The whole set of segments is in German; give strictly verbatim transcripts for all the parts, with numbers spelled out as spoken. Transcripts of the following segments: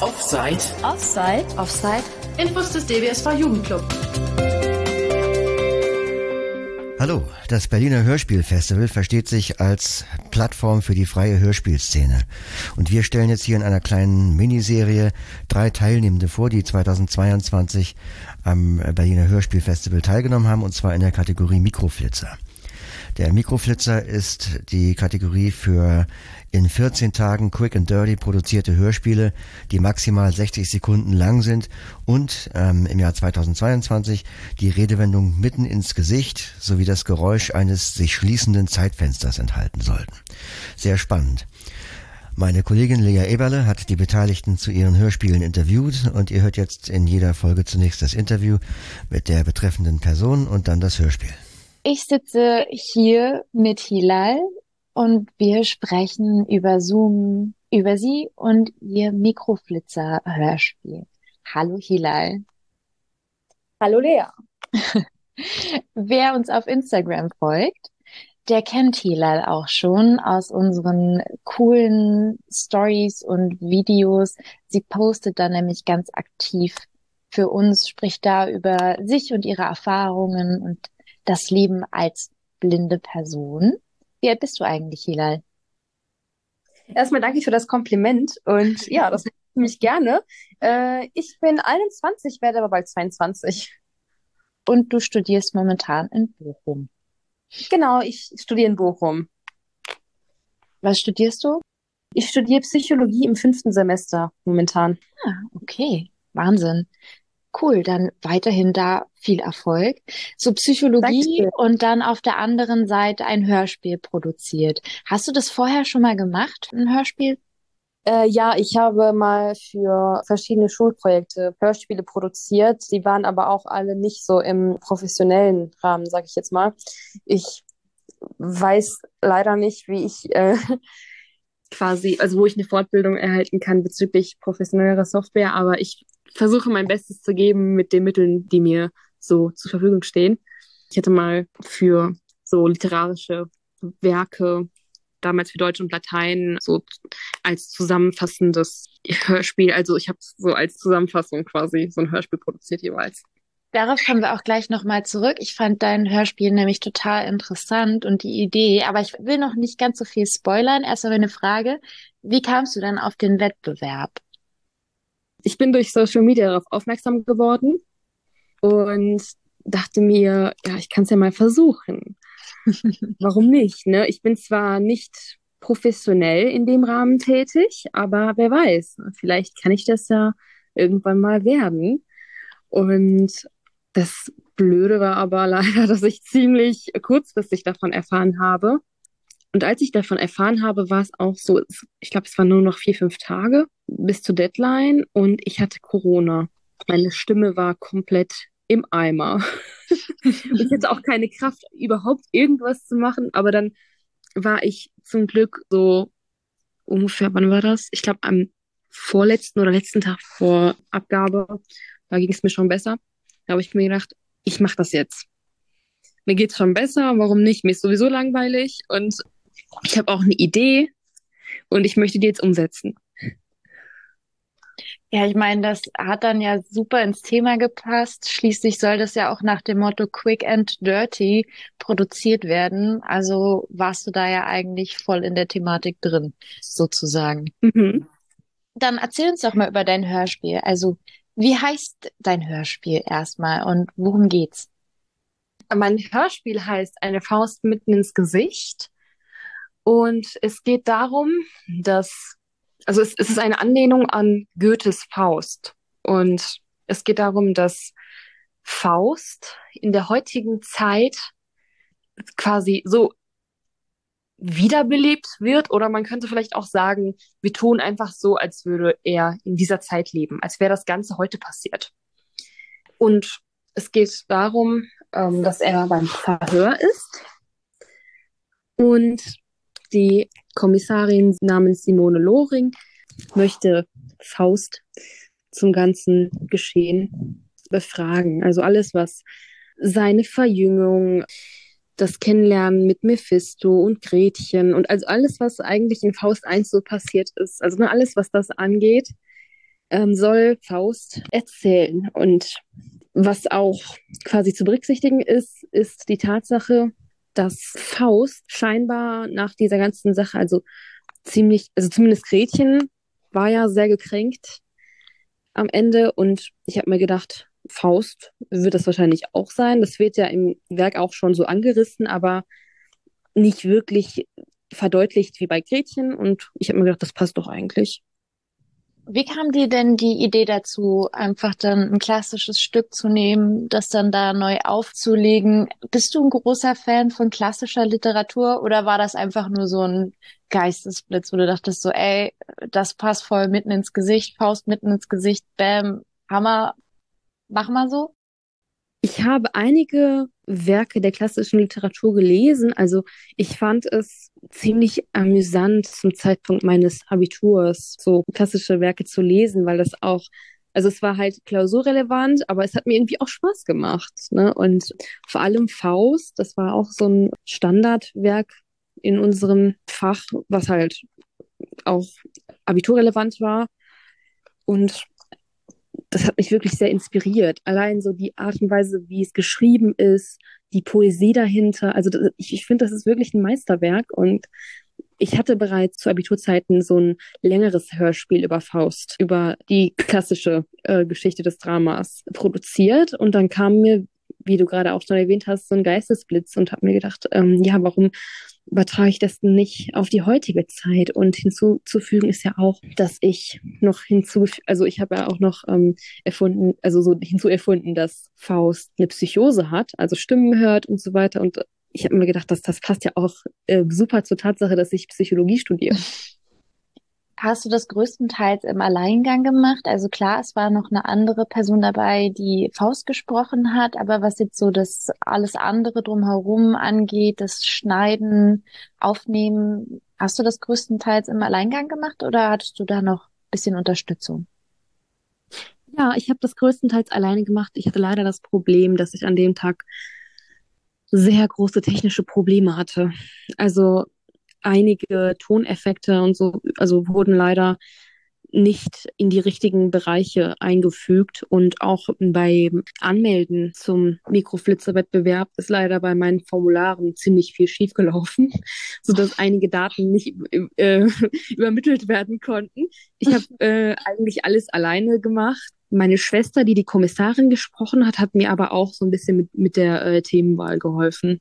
Offside. Offside. Offside. Infos des D B S V Jugendclub. Hallo, das Berliner Hörspielfestival versteht sich als Plattform für die freie Hörspielszene. Und wir stellen jetzt hier in einer kleinen Miniserie drei Teilnehmende vor, die zweitausendzweiundzwanzig am Berliner Hörspielfestival teilgenommen haben, und zwar in der Kategorie Mikroflitzer. Der Mikroflitzer ist die Kategorie für in vierzehn Tagen quick and dirty produzierte Hörspiele, die maximal sechzig Sekunden lang sind und ähm, im Jahr zweitausendzweiundzwanzig die Redewendung mitten ins Gesicht sowie das Geräusch eines sich schließenden Zeitfensters enthalten sollten. Sehr spannend. Meine Kollegin Lea Eberle hat die Beteiligten zu ihren Hörspielen interviewt und ihr hört jetzt in jeder Folge zunächst das Interview mit der betreffenden Person und dann das Hörspiel. Ich sitze hier mit Hilal und wir sprechen über Zoom, über sie und ihr Mikroflitzer-Hörspiel. Hallo Hilal. Hallo Lea. Wer uns auf Instagram folgt, der kennt Hilal auch schon aus unseren coolen Stories und Videos. Sie postet da nämlich ganz aktiv für uns, spricht da über sich und ihre Erfahrungen und das Leben als blinde Person. Wie alt bist du eigentlich, Hilal? Erstmal danke für das Kompliment und ja, das mache ich mich gerne. Äh, ich bin einundzwanzig, werde aber bald zweiundzwanzig. Und du studierst momentan in Bochum. Genau, ich studiere in Bochum. Was studierst du? Ich studiere Psychologie im fünften Semester momentan. Ah, okay. Wahnsinn. Cool, dann weiterhin da viel Erfolg. So Psychologie Dankeschön. Und dann auf der anderen Seite ein Hörspiel produziert. Hast du das vorher schon mal gemacht, ein Hörspiel? Äh, ja, ich habe mal für verschiedene Schulprojekte Hörspiele produziert. Die waren aber auch alle nicht so im professionellen Rahmen, sage ich jetzt mal. Ich weiß leider nicht, wie ich äh, quasi, also wo ich eine Fortbildung erhalten kann bezüglich professionellerer Software, aber ich versuche mein Bestes zu geben mit den Mitteln, die mir so zur Verfügung stehen. Ich hätte mal für so literarische Werke, damals für Deutsch und Latein, so als zusammenfassendes Hörspiel, also ich habe so als Zusammenfassung quasi so ein Hörspiel produziert jeweils. Darauf kommen wir auch gleich nochmal zurück. Ich fand dein Hörspiel nämlich total interessant und die Idee, aber ich will noch nicht ganz so viel spoilern. Erst einmal eine Frage, wie kamst du dann auf den Wettbewerb? Ich bin durch Social Media darauf aufmerksam geworden und dachte mir, ja, ich kann es ja mal versuchen. Warum nicht, ne? Ich bin zwar nicht professionell in dem Rahmen tätig, aber wer weiß, vielleicht kann ich das ja irgendwann mal werden. Und das Blöde war aber leider, dass ich ziemlich kurzfristig davon erfahren habe. Und als ich davon erfahren habe, war es auch so, ich glaube, es waren nur noch vier, fünf Tage bis zur Deadline und ich hatte Corona. Meine Stimme war komplett im Eimer. Und ich hatte auch keine Kraft, überhaupt irgendwas zu machen, aber dann war ich zum Glück so ungefähr, wann war das? Ich glaube, am vorletzten oder letzten Tag vor Abgabe, da ging es mir schon besser. Da habe ich mir gedacht, ich mache das jetzt. Mir geht's schon besser, warum nicht? Mir ist sowieso langweilig und ich habe auch eine Idee und ich möchte die jetzt umsetzen. Ja, ich meine, das hat dann ja super ins Thema gepasst. Schließlich soll das ja auch nach dem Motto Quick and Dirty produziert werden. Also warst du da ja eigentlich voll in der Thematik drin, sozusagen. Mhm. Dann erzähl uns doch mal über dein Hörspiel. Also, wie heißt dein Hörspiel erstmal und worum geht's? Mein Hörspiel heißt Eine Faust mitten ins Gesicht. Und es geht darum, dass, also es, es ist eine Anlehnung an Goethes Faust. Und es geht darum, dass Faust in der heutigen Zeit quasi so wiederbelebt wird. Oder man könnte vielleicht auch sagen, wir tun einfach so, als würde er in dieser Zeit leben, als wäre das Ganze heute passiert. Und es geht darum, ähm, dass er beim Verhör ist und die Kommissarin namens Simone Loring möchte Faust zum ganzen Geschehen befragen. Also alles, was seine Verjüngung, das Kennenlernen mit Mephisto und Gretchen und also alles, was eigentlich in Faust eins so passiert ist. Also alles, was das angeht, ähm, soll Faust erzählen. Und was auch quasi zu berücksichtigen ist, ist die Tatsache, dass Faust scheinbar nach dieser ganzen Sache, also ziemlich, also zumindest Gretchen war ja sehr gekränkt am Ende und ich habe mir gedacht, Faust wird das wahrscheinlich auch sein. Das wird ja im Werk auch schon so angerissen, aber nicht wirklich verdeutlicht wie bei Gretchen und ich habe mir gedacht, das passt doch eigentlich. Wie kam dir denn die Idee dazu, einfach dann ein klassisches Stück zu nehmen, das dann da neu aufzulegen? Bist du ein großer Fan von klassischer Literatur oder war das einfach nur so ein Geistesblitz, wo du dachtest so, ey, das passt voll mitten ins Gesicht, Faust mitten ins Gesicht, bam, Hammer, mach mal so? Ich habe einige Werke der klassischen Literatur gelesen. Also ich fand es ziemlich amüsant zum Zeitpunkt meines Abiturs, so klassische Werke zu lesen, weil das auch, also es war halt klausurrelevant, aber es hat mir irgendwie auch Spaß gemacht, ne? Und vor allem Faust, das war auch so ein Standardwerk in unserem Fach, was halt auch abiturrelevant war. Und das hat mich wirklich sehr inspiriert. Allein so die Art und Weise, wie es geschrieben ist, die Poesie dahinter. Also das, ich, ich finde, das ist wirklich ein Meisterwerk. Und ich hatte bereits zu Abiturzeiten so ein längeres Hörspiel über Faust, über die klassische äh, Geschichte des Dramas produziert. Und dann kam mir, wie du gerade auch schon erwähnt hast, so ein Geistesblitz und habe mir gedacht, ähm, ja, warum übertrage ich das nicht auf die heutige Zeit? Und hinzuzufügen ist ja auch, dass ich noch hinzu, also ich habe ja auch noch ähm, erfunden, also so hinzuerfunden, dass Faust eine Psychose hat, also Stimmen hört und so weiter. Und ich habe mir gedacht, dass das passt ja auch äh, super zur Tatsache, dass ich Psychologie studiere. Hast du das größtenteils im Alleingang gemacht? Also klar, es war noch eine andere Person dabei, die Faust gesprochen hat, aber was jetzt so das alles andere drumherum angeht, das Schneiden, Aufnehmen, hast du das größtenteils im Alleingang gemacht oder hattest du da noch ein bisschen Unterstützung? Ja, ich habe das größtenteils alleine gemacht. Ich hatte leider das Problem, dass ich an dem Tag sehr große technische Probleme hatte. Also einige Toneffekte und so, also wurden leider nicht in die richtigen Bereiche eingefügt und auch beim Anmelden zum Mikroflitzer-Wettbewerb ist leider bei meinen Formularen ziemlich viel schiefgelaufen, sodass einige Daten nicht äh, übermittelt werden konnten. Ich habe äh, eigentlich alles alleine gemacht. Meine Schwester, die die Kommissarin gesprochen hat, hat mir aber auch so ein bisschen mit, mit der äh, Themenwahl geholfen.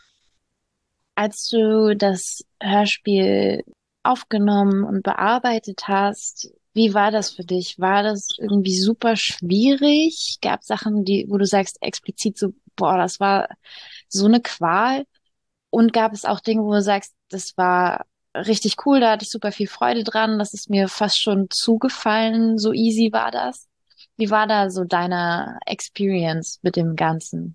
Als du das Hörspiel aufgenommen und bearbeitet hast, wie war das für dich? War das irgendwie super schwierig? Gab es Sachen, die, wo du sagst explizit so, boah, das war so eine Qual? Und gab es auch Dinge, wo du sagst, das war richtig cool, da hatte ich super viel Freude dran, das ist mir fast schon zugefallen, so easy war das? Wie war da so deine Experience mit dem Ganzen?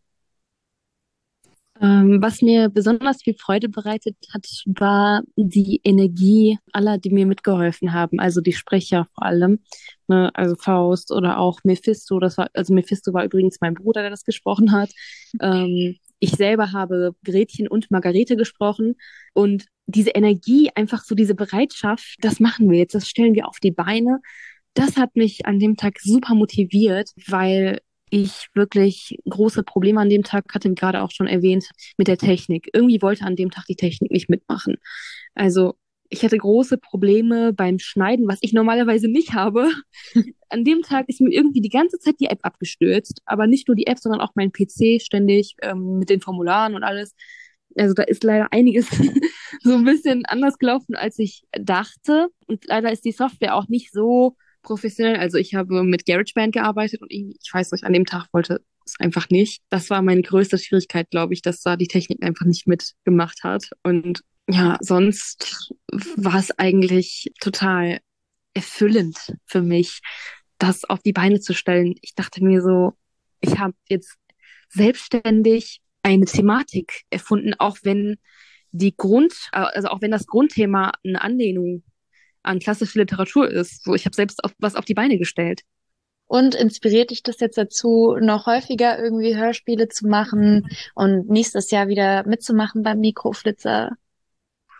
Ähm, was mir besonders viel Freude bereitet hat, war die Energie aller, die mir mitgeholfen haben. Also die Sprecher vor allem, ne? Also Faust oder auch Mephisto. Das war, also Mephisto war übrigens mein Bruder, der das gesprochen hat. Ähm, ich selber habe Gretchen und Margarete gesprochen und diese Energie, einfach so diese Bereitschaft, das machen wir jetzt, das stellen wir auf die Beine. Das hat mich an dem Tag super motiviert, weil ich wirklich große Probleme an dem Tag hatte, wie gerade auch schon erwähnt, mit der Technik. Irgendwie wollte an dem Tag die Technik nicht mitmachen. Also ich hatte große Probleme beim Schneiden, was ich normalerweise nicht habe. An dem Tag ist mir irgendwie die ganze Zeit die App abgestürzt, aber nicht nur die App, sondern auch mein P C ständig ähm, mit den Formularen und alles. Also da ist leider einiges so ein bisschen anders gelaufen, als ich dachte. Und leider ist die Software auch nicht so professionell. Also ich habe mit GarageBand gearbeitet und irgendwie, ich weiß nicht, an dem Tag wollte es einfach nicht. Das war meine größte Schwierigkeit, glaube ich, dass da die Technik einfach nicht mitgemacht hat. Und ja, sonst war es eigentlich total erfüllend für mich, das auf die Beine zu stellen. Ich dachte mir so, ich habe jetzt selbstständig eine Thematik erfunden, auch wenn die Grund, also auch wenn das Grundthema eine Anlehnung an klassische Literatur ist. So, ich habe selbst auf, was auf die Beine gestellt. Und inspiriert dich das jetzt dazu, noch häufiger irgendwie Hörspiele zu machen und nächstes Jahr wieder mitzumachen beim Mikroflitzer?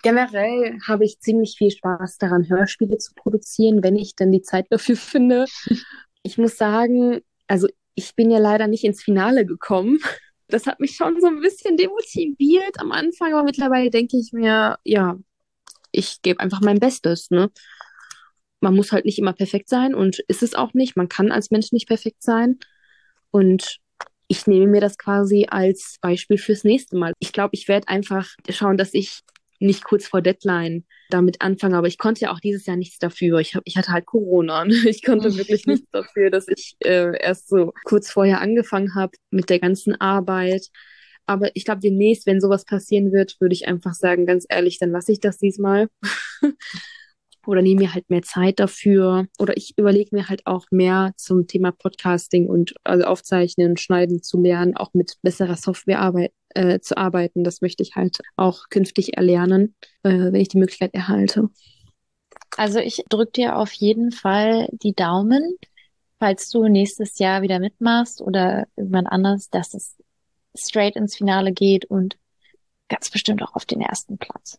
Generell habe ich ziemlich viel Spaß daran, Hörspiele zu produzieren, wenn ich dann die Zeit dafür finde. Ich muss sagen, also ich bin ja leider nicht ins Finale gekommen. Das hat mich schon so ein bisschen demotiviert am Anfang, aber mittlerweile denke ich mir, ja, ich gebe einfach mein Bestes, ne? Man muss halt nicht immer perfekt sein und ist es auch nicht. Man kann als Mensch nicht perfekt sein. Und ich nehme mir das quasi als Beispiel fürs nächste Mal. Ich glaube, ich werde einfach schauen, dass ich nicht kurz vor Deadline damit anfange. Aber ich konnte ja auch dieses Jahr nichts dafür. Ich, hab, ich hatte halt Corona. Ne? Ich konnte wirklich nichts dafür, dass ich äh, erst so kurz vorher angefangen habe mit der ganzen Arbeit. Aber ich glaube, demnächst, wenn sowas passieren wird, würde ich einfach sagen, ganz ehrlich, dann lasse ich das diesmal. Oder nehme mir halt mehr Zeit dafür. Oder ich überlege mir halt auch mehr zum Thema Podcasting und also Aufzeichnen und Schneiden zu lernen, auch mit besserer Software arbeit, äh, zu arbeiten. Das möchte ich halt auch künftig erlernen, äh, wenn ich die Möglichkeit erhalte. Also ich drücke dir auf jeden Fall die Daumen, falls du nächstes Jahr wieder mitmachst oder irgendwann anders, dass es straight ins Finale geht und ganz bestimmt auch auf den ersten Platz.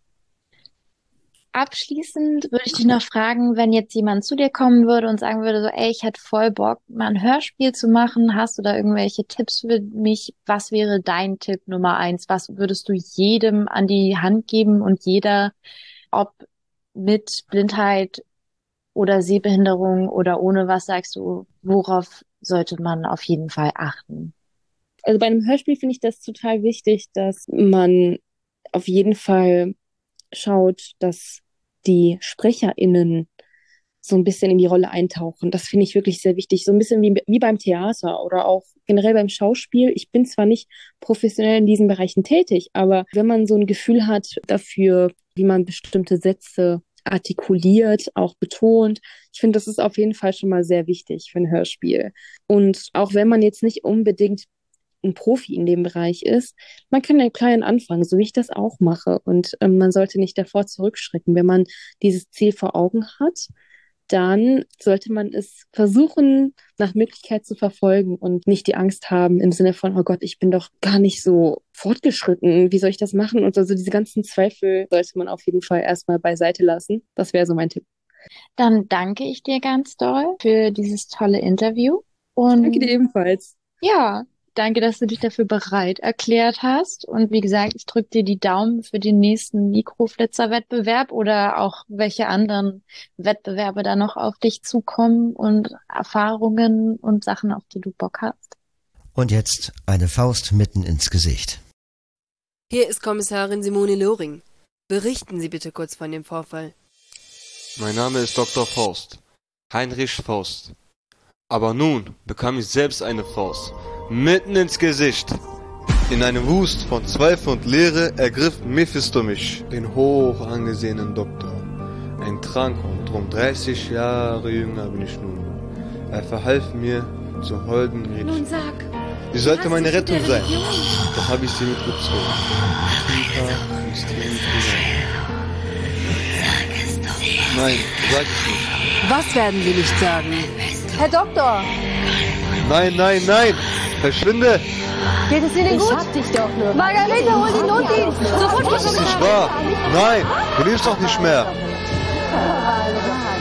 Abschließend würde ich dich noch fragen, wenn jetzt jemand zu dir kommen würde und sagen würde, so, ey, ich hätte voll Bock, mal ein Hörspiel zu machen. Hast du da irgendwelche Tipps für mich? Was wäre dein Tipp Nummer eins? Was würdest du jedem an die Hand geben und jeder, ob mit Blindheit oder Sehbehinderung oder ohne, was sagst du, worauf sollte man auf jeden Fall achten? Also bei einem Hörspiel finde ich das total wichtig, dass man auf jeden Fall schaut, dass die SprecherInnen so ein bisschen in die Rolle eintauchen. Das finde ich wirklich sehr wichtig. So ein bisschen wie, wie beim Theater oder auch generell beim Schauspiel. Ich bin zwar nicht professionell in diesen Bereichen tätig, aber wenn man so ein Gefühl hat dafür, wie man bestimmte Sätze artikuliert, auch betont, ich finde, das ist auf jeden Fall schon mal sehr wichtig für ein Hörspiel. Und auch wenn man jetzt nicht unbedingt ein Profi in dem Bereich ist, man kann ja klein anfangen, so wie ich das auch mache. Und ähm, man sollte nicht davor zurückschrecken. Wenn man dieses Ziel vor Augen hat, dann sollte man es versuchen, nach Möglichkeit zu verfolgen und nicht die Angst haben im Sinne von, oh Gott, ich bin doch gar nicht so fortgeschritten, wie soll ich das machen? Und also diese ganzen Zweifel sollte man auf jeden Fall erstmal beiseite lassen. Das wäre so mein Tipp. Dann danke ich dir ganz doll für dieses tolle Interview. Und danke dir ebenfalls. Ja, danke, dass du dich dafür bereit erklärt hast. Und wie gesagt, ich drücke dir die Daumen für den nächsten Mikroflitzer-Wettbewerb oder auch welche anderen Wettbewerbe da noch auf dich zukommen und Erfahrungen und Sachen, auf die du Bock hast. Und jetzt eine Faust mitten ins Gesicht. Hier ist Kommissarin Simone Loring. Berichten Sie bitte kurz von dem Vorfall. Mein Name ist Doktor Faust. Heinrich Faust. Aber nun bekam ich selbst eine Faust. Mitten ins Gesicht. In einem Wust von Zweifel und Leere ergriff Mephisto mich, den hoch angesehenen Doktor. Ein Trank und drum dreißig Jahre jünger bin ich nun. Er verhalf mir zu holden Mädchen. Nun sag, sie sollte meine Rettung sein. Religion? Doch habe ich sie mitgezogen. Tiefer ins Tief hinein. Nein, sag ich nicht. Was werden Sie nicht sagen? Herr Doktor! Nein, nein, nein! Verschwinde! Geht es Ihnen gut? Ich hab dich doch nur. Margarete, hol den Notdienst! Sofort! Das ist nicht wahr! Nein! Du lebst doch nicht mehr!